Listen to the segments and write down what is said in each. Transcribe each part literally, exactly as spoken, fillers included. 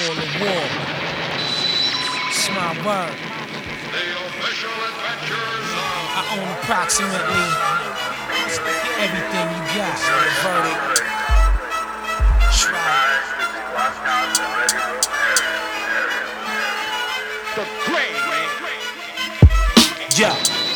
call a war. It's my word. The official adventures of I own approximately everything you got. The verdict. Try. the great. Yo.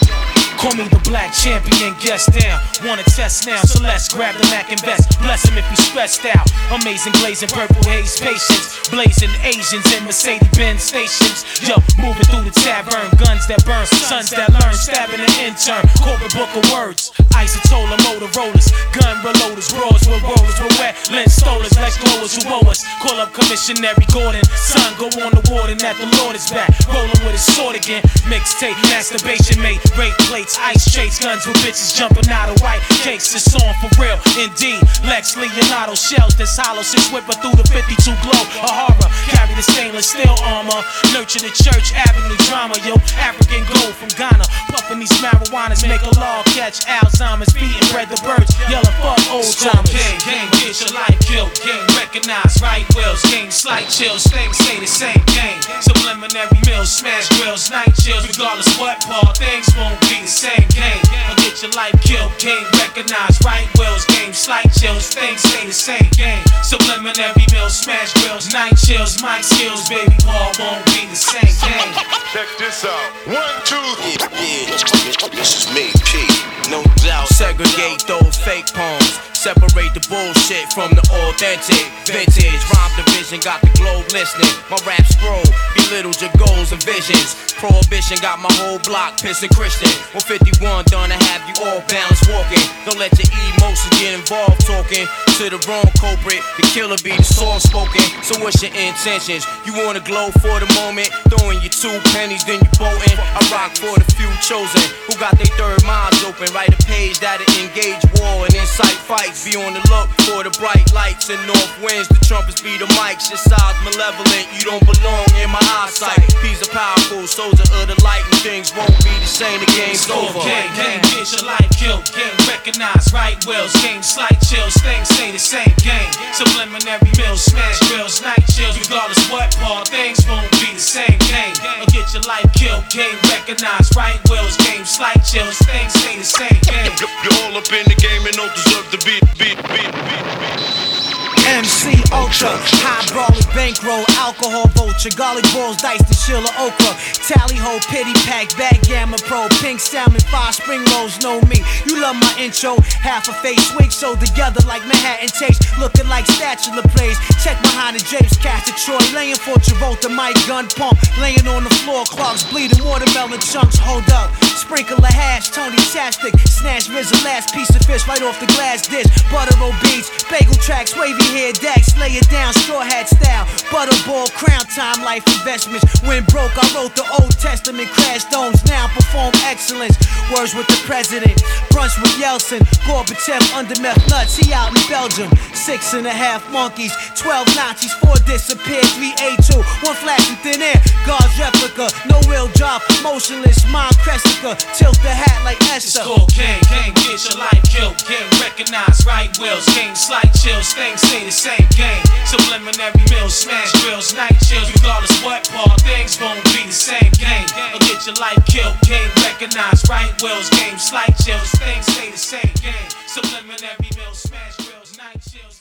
Call me the black champion, guest down. Wanna test now, so let's grab the Mac and vest. Bless him if he's stressed out. Amazing glazing, purple haze, patience. Blazing Asians in Mercedes-Benz stations. Yo, moving through the tavern. Guns that burn, sons that learn. Stabbing an intern, corporate book of words. Isotola Motorola's, gun reloaders. Broads with rollers, with wet lens stolers. Lex blowers who owe us. Call up Commissionary Gordon. Son, go on the warden that the Lord is back. Rolling with his sword again. Mixtape, masturbation mate, rape plates. Ice chase guns with bitches jumping out of white cakes. It's on for real, indeed. Lex Leonardo shells this hollow. Six whipper through the fifty-two glow. A horror, carry the stainless steel armor. Nurture the church avenue drama. Yo, African gold from Ghana. Puffing these marijuanas, make a law catch Alzheimer's. Beating bread the birds, yelling fuck old timers. Gang, gang, get your life killed. Gang, recognize right wills. Gang, slight chills. Things say the same. Gang, subliminary meals, smash grills, night chills. Regardless what part, things won't be the same. Same game, or get your life killed. Game recognize right wills. Game slight chills. Things say the same game. Subliminary meals, smash grills, night chills, mic skills. Baby Paul won't be the same game. Check this out. One, two. Yeah, yeah. This is me, P. No doubt. Segregate those fake poems. Separate the bullshit from the authentic. Vintage rhyme division got the globe listening. My rap scroll belittled your goals and visions. Prohibition got my whole block pissing Christian. one fifty-one done to have you all balanced walking. Don't let your emotions get involved talking to the wrong culprit. The killer be the soft spoken. So what's your intentions? You wanna glow for the moment, throwing your two pennies then you bolting. I rock for the few chosen who got their third minds open. Write a page that'll engage war and incite fights. Be on the look for the bright lights and north winds. The trumpets be the mics. Your side's malevolent. You don't belong in my eyesight. These are powerful soldier of the light, and things won't be the same. The game's over. Gang, gang, get your life killed. Gang, recognize right wills. Game slight chills. Things say the same. Game subliminary meals, smash grills, night chills. Regardless what part, things won't be the same. Game, or get your life killed. Game, recognize right wills. Game slight chills. Things say the same. Game. You're all up in the game and don't deserve to be. Beat, beat, beat, beat. M C Ultra, high brawler, bankroll, alcohol vulture, garlic balls, dice to Sheila Okra, tally ho, pity pack, backgammon pro, pink salmon, five spring rolls, know me. You love my intro, half a face wig, so together like Manhattan takes, looking like spatula plays. Check behind the drapes, cast of Troy, laying for Travolta, mic gun pump, laying on the floor, clogs bleeding, watermelon chunks, hold up. Sprinkle a hash, Tony Chapstick, snatch Rizzo, last piece of fish right off the glass dish. Butter roll beats, bagel tracks, wavy hair decks, lay it down, straw hat style. Butterball, crown time, life investments. When broke, I wrote the Old Testament, crash domes, now perform excellence. Words with the president, brunch with Yeltsin, Gorbachev under meth nuts, he out in Belgium. Six and a half monkeys, twelve Nazis, four disappeared, three A two, one flash in thin air. God's replica, no real job, motionless, mind Cressica. Tilt the hat like Esther. It's called gang, gang, get your life killed. Gang, recognize right wills. Game, slight chills, things say the same. Gang, subliminary meals, smash grills, night chills. Regardless what part, things won't be the same. Gang, or get your life killed. Gang, recognize right wills. Game, slight chills, things say the same. Gang, subliminary meals, smash grills, night chills.